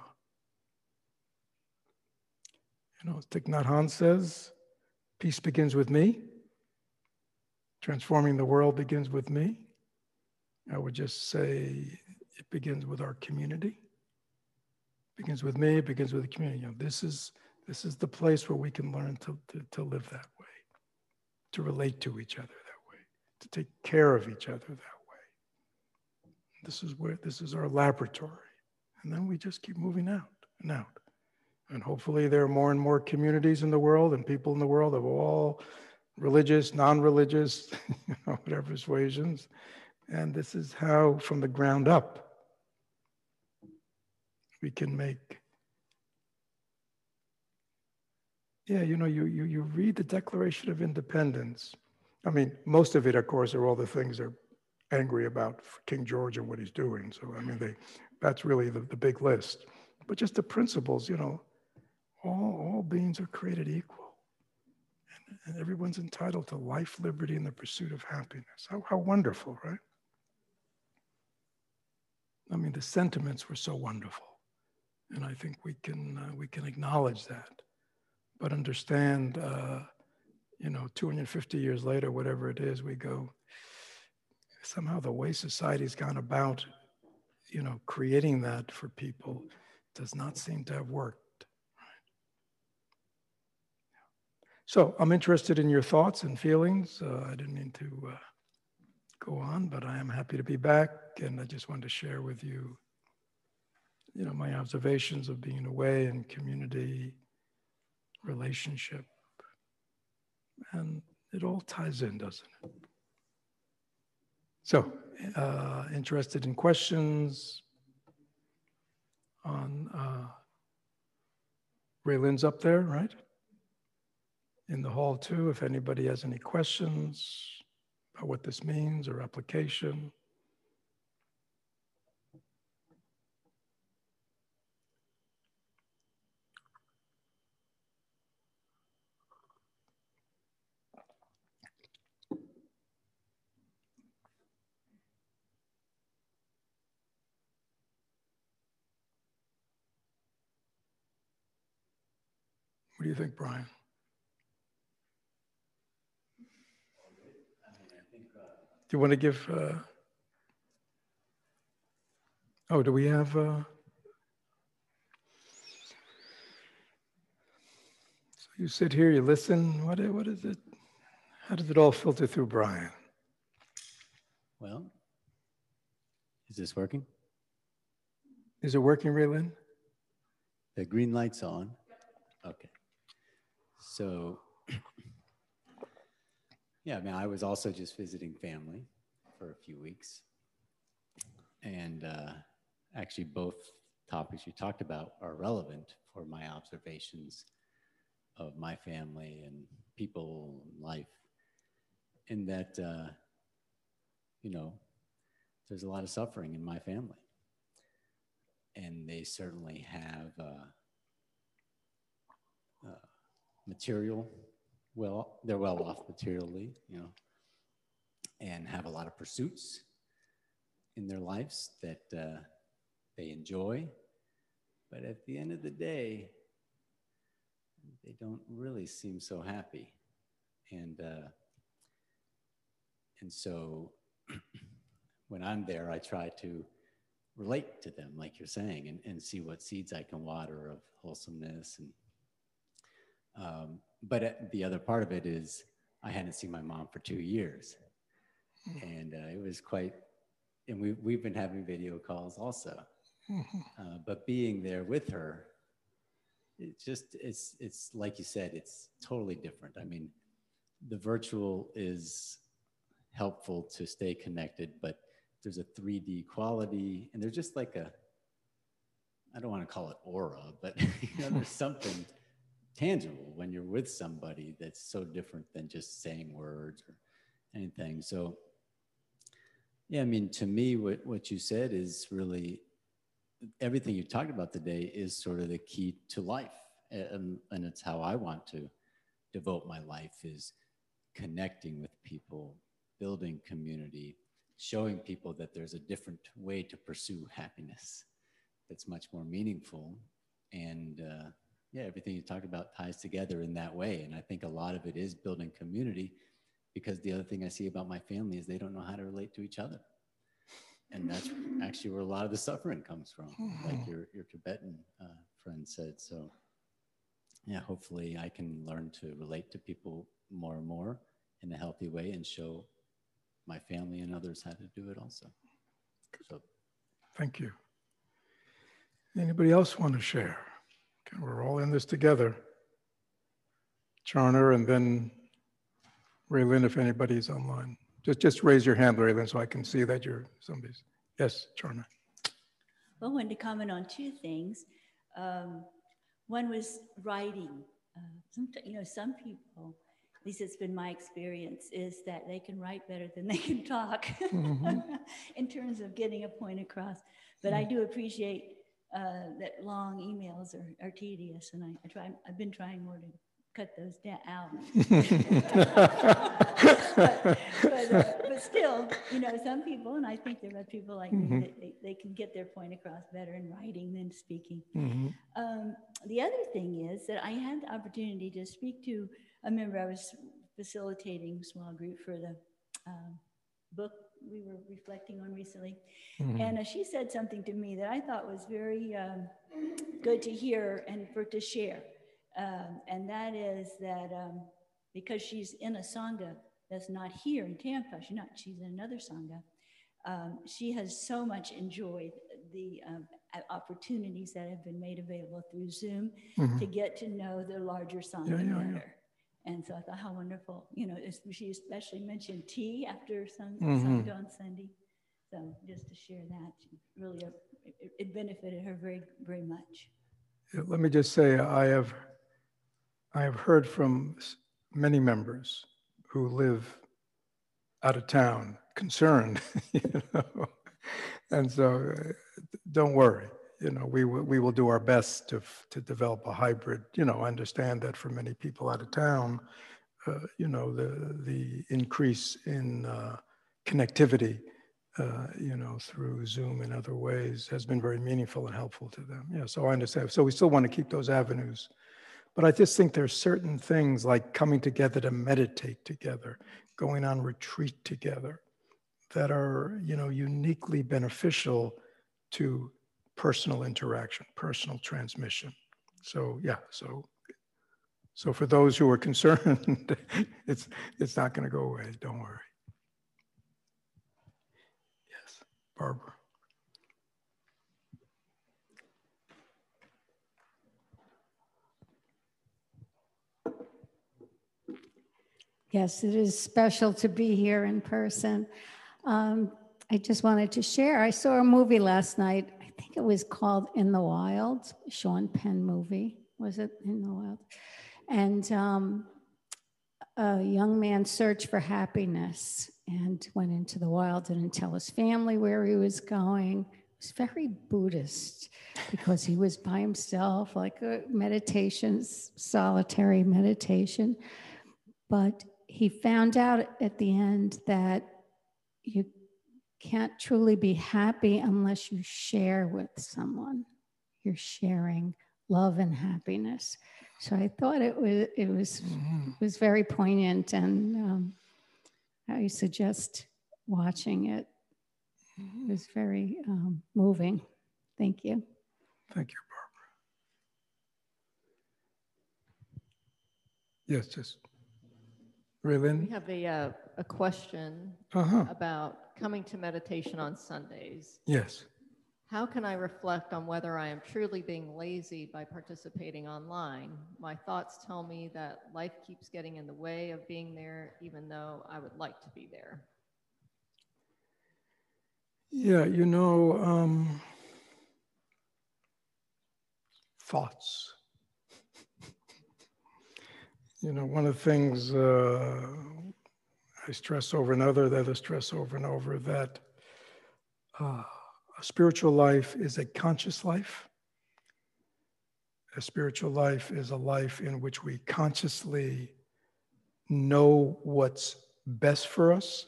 you know, Thich Nhat Hanh says, peace begins with me. Transforming the world begins with me. I would just say it begins with our community. It begins with me, it begins with the community. You know, this is, this is the place where we can learn to, to, to live that way, to relate to each other that way, to take care of each other that way. This is where, this is our laboratory. And then we just keep moving out and out. And hopefully there are more and more communities in the world and people in the world of all religious, non-religious, you know, whatever persuasions. And this is how, from the ground up, we can make, yeah, you know, you, you, you read the Declaration of Independence. I mean, most of it, of course, are all the things they're angry about King George and what he's doing. So, I mean, they, that's really the, the big list. But just the principles, you know, all, all beings are created equal. And, and everyone's entitled to life, liberty, and the pursuit of happiness. How, how wonderful, right? I mean, the sentiments were so wonderful. And I think we can, uh, we can acknowledge that. But understand, uh, you know, two hundred fifty years later, whatever it is, we go, somehow the way society's gone about, you know, creating that for people does not seem to have worked. Right? So I'm interested in your thoughts and feelings. Uh, I didn't mean to uh, go on, but I am happy to be back. And I just wanted to share with you, you know, my observations of being away in community, relationship. And it all ties in, doesn't it? So, uh, interested in questions on, uh, Ray Lynn's up there, right? In the hall too, if anybody has any questions about what this means or application. What do you think, Brian? Do you want to give, uh, oh, do we have, uh, so you sit here, you listen, what, what is it? How does it all filter through Brian? Well, is this working? Is it working, Ray Lynn? The green light's on. Okay. So, yeah, I mean, I was also just visiting family for a few weeks. And uh, actually, both topics you talked about are relevant for my observations of my family and people, life, in that, uh, you know, there's a lot of suffering in my family. And they certainly have uh, uh, material, well, they're well off materially, you know, and have a lot of pursuits in their lives that uh, they enjoy. But at the end of the day, they don't really seem so happy. And, uh, and so when I'm there, I try to relate to them, like you're saying, and, and see what seeds I can water of wholesomeness. And um, but uh, the other part of it is I hadn't seen my mom for two years, and uh, it was quite. And we we've been having video calls also, uh, but being there with her, it just it's it's like you said, it's totally different. I mean, the virtual is helpful to stay connected, but there's a three D quality, and there's just like a, I don't want to call it aura, but you know, there's something tangible when you're with somebody that's so different than just saying words or anything. So, yeah, I mean, to me, what, what you said is really, everything you talked about today is sort of the key to life. And, and it's how I want to devote my life, is connecting with people, building community, showing people that there's a different way to pursue happiness that's much more meaningful. And uh, yeah, everything you talked about ties together in that way. And I think a lot of it is building community, because the other thing I see about my family is they don't know how to relate to each other. And that's actually where a lot of the suffering comes from, like your, your Tibetan uh, friend said. So yeah, hopefully I can learn to relate to people more and more in a healthy way, and show my family and others how to do it also. So, thank you. Anybody else want to share? Okay, we're all in this together. Charner, and then Raylin, if anybody's online. Just, just raise your hand, Raylin, so I can see that you're somebody's. Yes, Charner. Well, I wanted to comment on two things. Um, one was writing. Uh, some, you know, some people, at least it's been my experience, is that they can write better than they can talk mm-hmm. in terms of getting a point across. But mm-hmm. I do appreciate uh, that long emails are, are tedious, and I, I try. I've been trying more to cut those down out. but, but, uh, but still, you know, some people, and I think there are people like mm-hmm. me, that they, they can get their point across better in writing than speaking. Mm-hmm. Um, the other thing is that I had the opportunity to speak to a member. I was facilitating a small group for the um, book we were reflecting on recently. Mm-hmm. And uh, she said something to me that I thought was very um, good to hear and for to share. Um, and that is that um, because she's in a Sangha that's not here in Tampa, she's not, she's in another Sangha, um, she has so much enjoyed the um, opportunities that have been made available through Zoom mm-hmm. to get to know the larger Sangha yeah, yeah, better. Yeah. And so I thought, how wonderful. You know, she especially mentioned tea after Sangha mm-hmm. on Sunday. So just to share that, really, uh, it, it benefited her very, very much. Yeah, let me just say, I have I have heard from many members who live out of town, concerned, you know, and so uh, don't worry. You know, we w- we will do our best to to develop a hybrid. You know, understand that for many people out of town, uh, you know, the the increase in uh, connectivity, uh, you know, through Zoom and other ways has been very meaningful and helpful to them. Yeah, so I understand. So we still want to keep those avenues. But I just think there's certain things like coming together to meditate together, going on retreat together, that are, you know, uniquely beneficial to personal interaction, personal transmission. So yeah, so so for those who are concerned, it's it's not going to go away. Don't worry. Yes, Barbara. Yes, it is special to be here in person. Um, I just wanted to share. I saw a movie last night. I think it was called In the Wild, Sean Penn movie. Was it In the Wild? And um, a young man searched for happiness and went into the wild, didn't tell his family where he was going. He was very Buddhist because he was by himself, like a meditation, solitary meditation. But he found out at the end that you can't truly be happy unless you share with someone. You're sharing love and happiness. So I thought it was it was mm-hmm. it was very poignant, and um, I suggest watching it. It was very um, moving. Thank you. Thank you, Barbara. Yes, just Raylene? We have a, uh, a question uh-huh. about coming to meditation on Sundays. Yes. How can I reflect on whether I am truly being lazy by participating online? My thoughts tell me that life keeps getting in the way of being there, even though I would like to be there. Yeah, you know, um, thoughts. You know, one of the things uh, I stress over and over, that I stress over and over, that uh, a spiritual life is a conscious life. A spiritual life is a life in which we consciously know what's best for us.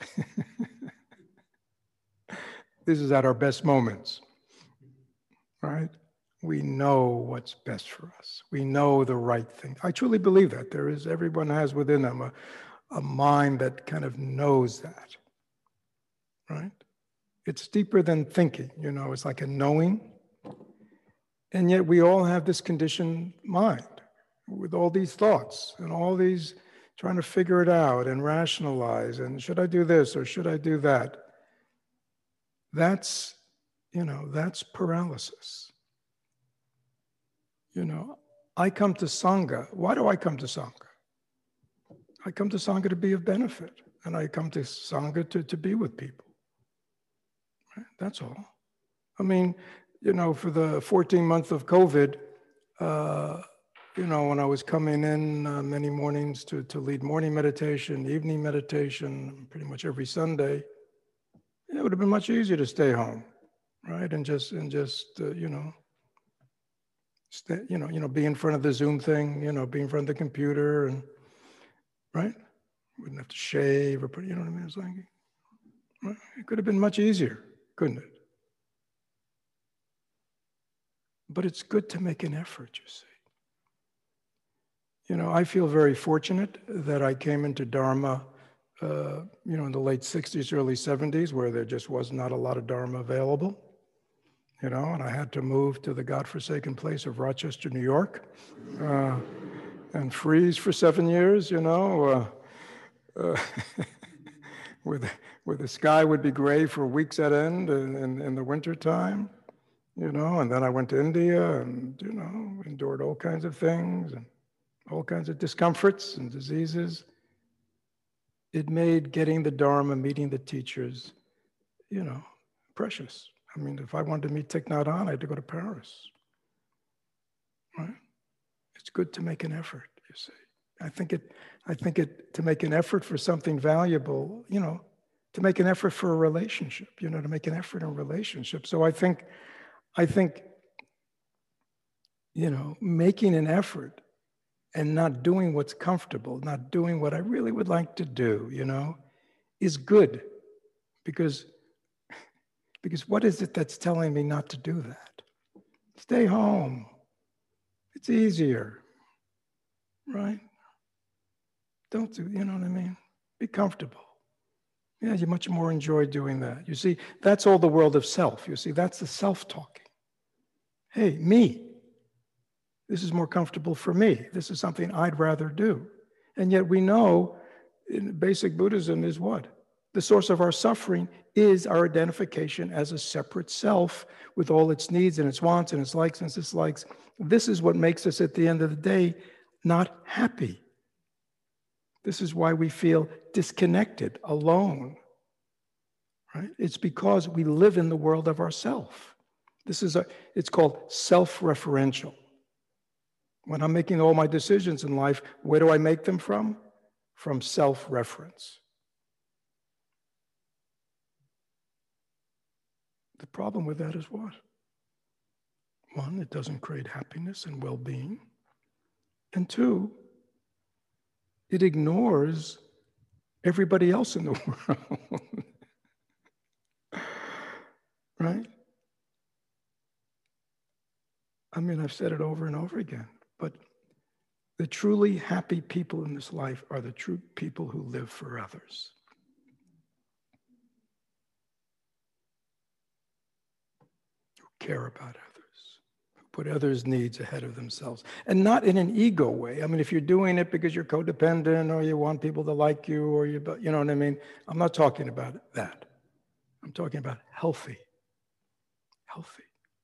This is at our best moments, right? We know what's best for us. We know the right thing. I truly believe that. There is, everyone has within them a, a mind that kind of knows that, right? It's deeper than thinking, you know, it's like a knowing. And yet we all have this conditioned mind with all these thoughts and all these trying to figure it out and rationalize, and should I do this or should I do that? That's, you know, that's paralysis. You know, I come to Sangha. Why do I come to Sangha? I come to Sangha to be of benefit, and I come to Sangha to, to be with people. Right? That's all. I mean, you know, for the fourteen months of COVID, uh, you know, when I was coming in uh, many mornings to, to lead morning meditation, evening meditation, pretty much every Sunday, it would have been much easier to stay home, right? And just, and just, uh, you know, stay, you know, you know, be in front of the Zoom thing, you know, be in front of the computer, and right? Wouldn't have to shave or put, you know what I mean? It's like, right? It could have been much easier, couldn't it? But it's good to make an effort, you see. You know, I feel very fortunate that I came into Dharma Uh, you know, in the late sixties, early seventies, where there just was not a lot of Dharma available, you know, and I had to move to the godforsaken place of Rochester, New York, uh, and freeze for seven years, you know, uh, uh, where, the, where the sky would be gray for weeks at end in, in, in the wintertime, you know, and then I went to India and, you know, endured all kinds of things and all kinds of discomforts and diseases. It made getting the Dharma, meeting the teachers, you know, precious. I mean, if I wanted to meet Thich Nhat Hanh, I had to go to Paris, right? It's good to make an effort, you see. I think it, I think it, to make an effort for something valuable, you know, to make an effort for a relationship, you know, to make an effort in a relationship. So I think, I think, you know, making an effort and not doing what's comfortable, not doing what I really would like to do, you know, is good. Because, because what is it that's telling me not to do that? Stay home. It's easier, right? Don't do, you know what I mean? Be comfortable. Yeah, you much more enjoy doing that. You see, that's all the world of self. You see, that's the self-talking. Hey, me. This is more comfortable for me. This is something I'd rather do. And yet we know in basic Buddhism is what? The source of our suffering is our identification as a separate self with all its needs and its wants and its likes and its dislikes. This is what makes us at the end of the day not happy. This is why we feel disconnected, alone, right? It's because we live in the world of ourself. This is a, it's called self-referential. When I'm making all my decisions in life, where do I make them from? From self-reference. The problem with that is what? One, it doesn't create happiness and well-being. And two, it ignores everybody else in the world. Right? I mean, I've said it over and over again, but the truly happy people in this life are the true people who live for others. Who care about others, who put others' needs ahead of themselves, and not in an ego way. I mean, if you're doing it because you're codependent or you want people to like you or you, you know what I mean? I'm not talking about that. I'm talking about healthy, healthy.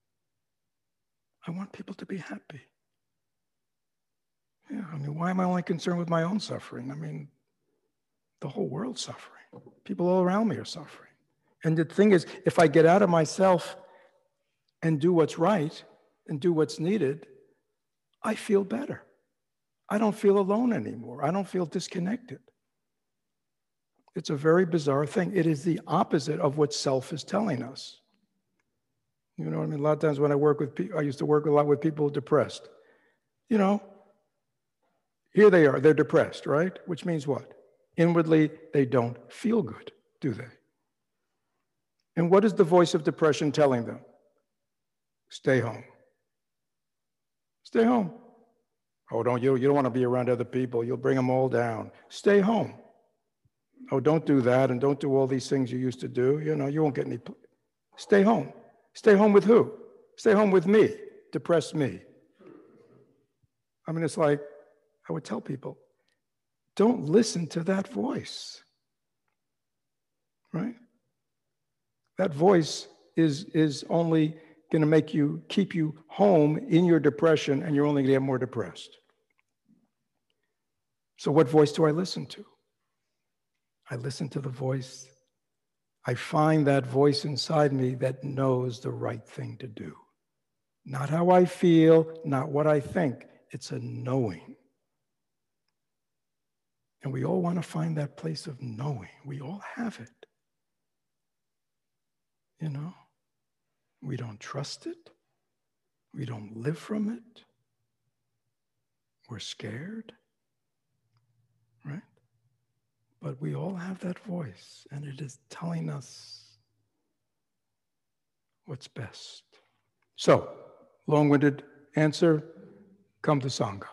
I want people to be happy. Yeah, I mean, why am I only concerned with my own suffering? I mean, the whole world's suffering. People all around me are suffering. And the thing is, if I get out of myself and do what's right and do what's needed, I feel better. I don't feel alone anymore. I don't feel disconnected. It's a very bizarre thing. It is the opposite of what self is telling us. You know what I mean? A lot of times when I work with people, I used to work a lot with people depressed. You know, here they are, they're depressed, right? Which means what? Inwardly, they don't feel good, do they? And what is the voice of depression telling them? Stay home. Stay home. Oh, don't you, you don't want to be around other people. You'll bring them all down. Stay home. Oh, don't do that and don't do all these things you used to do. You know, you won't get any. Stay home. Stay home with who? Stay home with me. Depress me. I mean, it's like, I would tell people, don't listen to that voice, right? That voice is, is only going to make you, keep you home in your depression, and you're only going to get more depressed. So what voice do I listen to? I listen to the voice. I find that voice inside me that knows the right thing to do. Not how I feel, not what I think. It's a knowing. And we all want to find that place of knowing. We all have it. You know? We don't trust it. We don't live from it. We're scared. Right? But we all have that voice, and it is telling us what's best. So, long-winded answer, come to Sangha.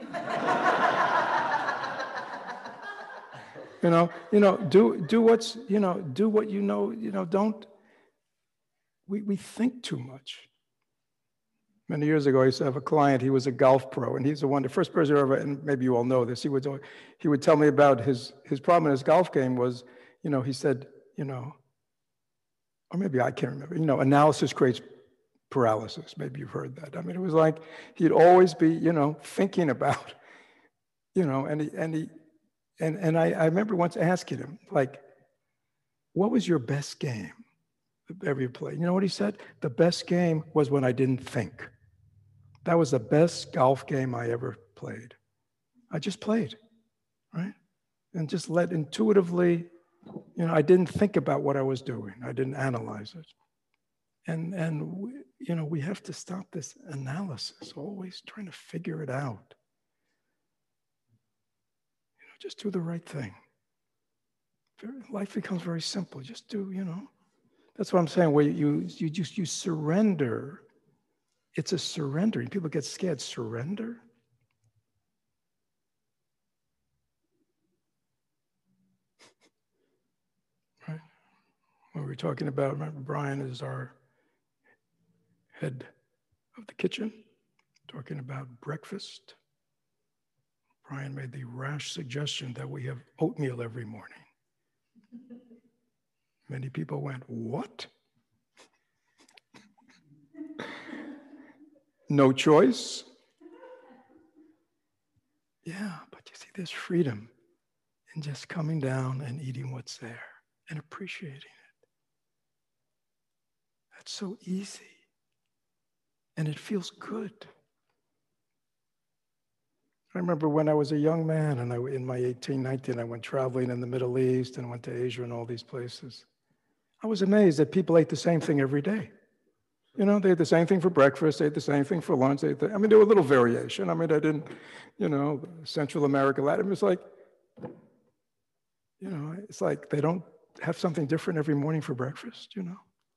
You know, you know, do do what's, you know, do what you know, you know, don't, we, we think too much. Many years ago, I used to have a client, he was a golf pro, and he's the one, the first person ever, and maybe you all know this, he would, he would tell me about his, his problem in his golf game was, you know, he said, you know, or maybe I can't remember, you know, analysis creates paralysis. Maybe you've heard that. I mean, it was like, he'd always be, you know, thinking about, you know, and he, and he, and, and I, I remember once asking him, like, what was your best game ever you played? You know what he said? The best game was when I didn't think. That was the best golf game I ever played. I just played, right? And just let intuitively, you know, I didn't think about what I was doing. I didn't analyze it. And, and we, you know, we have to stop this analysis, always trying to figure it out. You know, just do the right thing. Life becomes very simple. Just do, you know. That's what I'm saying, where you, you just, you surrender. It's a surrender. People get scared. Surrender? Right? When we were talking about, remember, Brian is our head of the kitchen, talking about breakfast. Brian made the rash suggestion that we have oatmeal every morning. Many people went, what? No choice? Yeah, but you see, there's freedom in just coming down and eating what's there and appreciating it. That's so easy. And it feels good. I remember when I was a young man and I, in my eighteen, nineteen, I went traveling in the Middle East and went to Asia and all these places. I was amazed that people ate the same thing every day. You know, they ate the same thing for breakfast, they ate the same thing for lunch. They ate the, I mean, there was a little variation. I mean, I didn't, you know, Central America, Latin, it's like, you know, it's like they don't have something different every morning for breakfast, you know?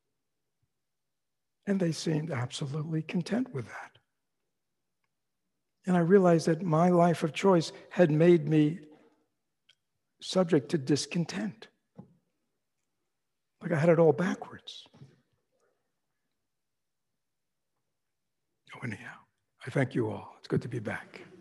And they seemed absolutely content with that. And I realized that my life of choice had made me subject to discontent. Like I had it all backwards. Oh, anyhow, I thank you all. It's good to be back.